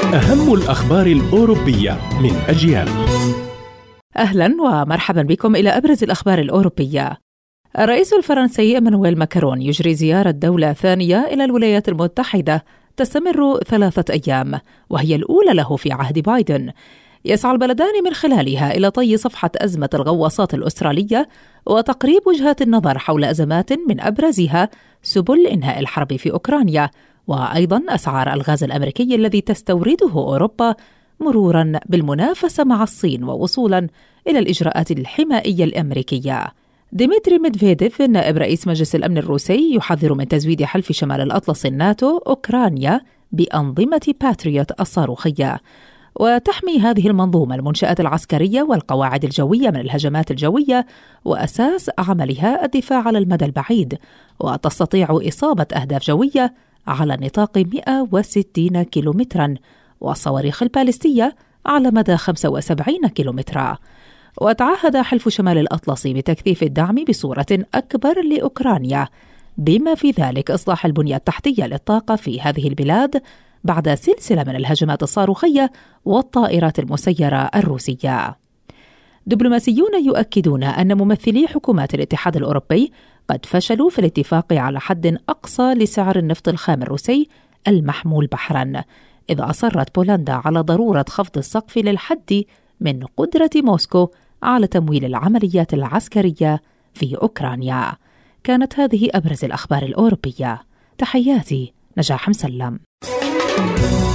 أهم الأخبار الأوروبية من أجيال. أهلا ومرحبا بكم إلى أبرز الأخبار الأوروبية. الرئيس الفرنسي إيمانويل ماكرون يجري زيارة دولة ثانية إلى الولايات المتحدة تستمر 3 أيام، وهي الأولى له في عهد بايدن. يسعى البلدان من خلالها إلى طي صفحة أزمة الغواصات الأسترالية وتقريب وجهات النظر حول أزمات من أبرزها سبل إنهاء الحرب في أوكرانيا، وأيضا أسعار الغاز الأمريكي الذي تستورده أوروبا، مروراً بالمنافسة مع الصين ووصولاً إلى الإجراءات الحمائية الأمريكية. ديمتري ميدفيديف نائب رئيس مجلس الأمن الروسي يحذر من تزويد حلف شمال الأطلسي الناتو أوكرانيا بأنظمة باتريوت الصاروخية، وتحمي هذه المنظومة المنشآت العسكرية والقواعد الجوية من الهجمات الجوية، وأساس عملها الدفاع على المدى البعيد، وتستطيع إصابة أهداف جوية على نطاق 160 كيلومتراً، والصواريخ البالستية على مدى 75 كيلومترا. وتعهد حلف شمال الأطلسي بتكثيف الدعم بصورة أكبر لأوكرانيا، بما في ذلك إصلاح البنية التحتية للطاقة في هذه البلاد بعد سلسلة من الهجمات الصاروخية والطائرات المسيرة الروسية. دبلوماسيون يؤكدون أن ممثلي حكومات الاتحاد الأوروبي قد فشلوا في الاتفاق على حد أقصى لسعر النفط الخام الروسي المحمول بحراً، إذ أصرت بولندا على ضرورة خفض السقف للحد من قدرة موسكو على تمويل العمليات العسكرية في أوكرانيا. كانت هذه أبرز الأخبار الأوروبية. تحياتي نجاح مسلم.